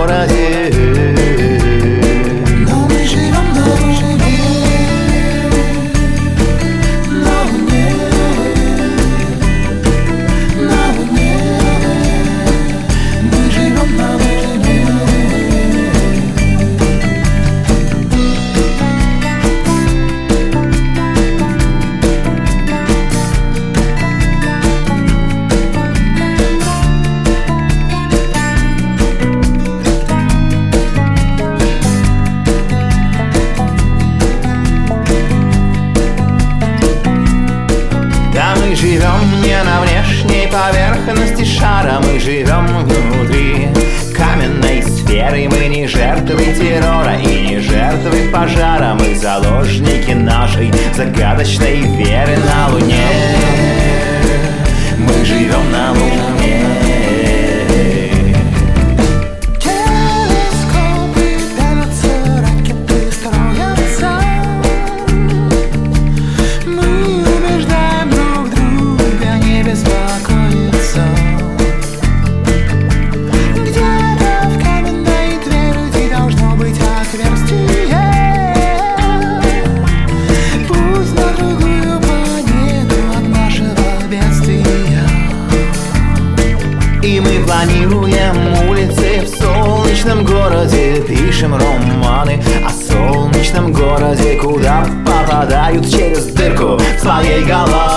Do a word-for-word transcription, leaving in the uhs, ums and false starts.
городе. Но мы живем на Луне, на Луне, на Луне. Мы живем на Луне. Мы живем не на внешней поверхности шара, мы живем внутри каменной сферы. Мы не жертвы террора и не жертвы пожара, мы заложники нашей загадочной веры на Луне. Мы живем на Луне. И мы планируем улицы в солнечном городе, пишем романы о солнечном городе, куда попадают через дырку в своей голове.